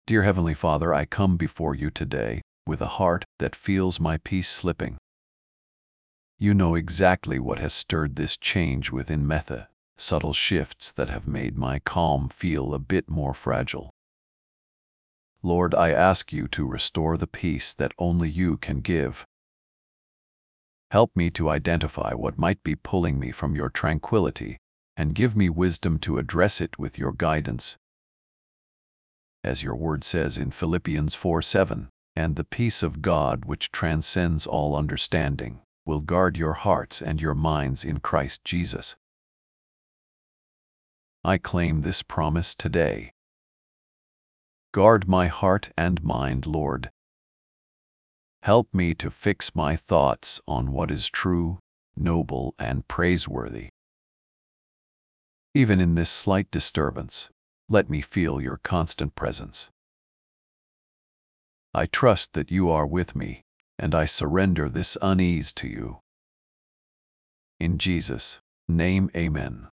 Dear Heavenly Father, I come before you today with a heart that feels my peace slipping. You know exactly what has stirred this change within Metha, subtle shifts that have made my calm feel a bit more fragile. Lord, I ask you to restore the peace that only you can give. Help me to identify what might be pulling me from your tranquility, and give me wisdom to address it with your guidance. As your word says in Philippians 4:7, and the peace of God which transcends all understanding will guard your hearts and your minds in Christ Jesus. I claim this promise today. Guard my heart and mind, Lord. Help me to fix my thoughts on what is true, noble, and praiseworthy. Even in this slight disturbance, let me feel your constant presence. I trust that you are with me, and I surrender this unease to you. In Jesus' name, amen.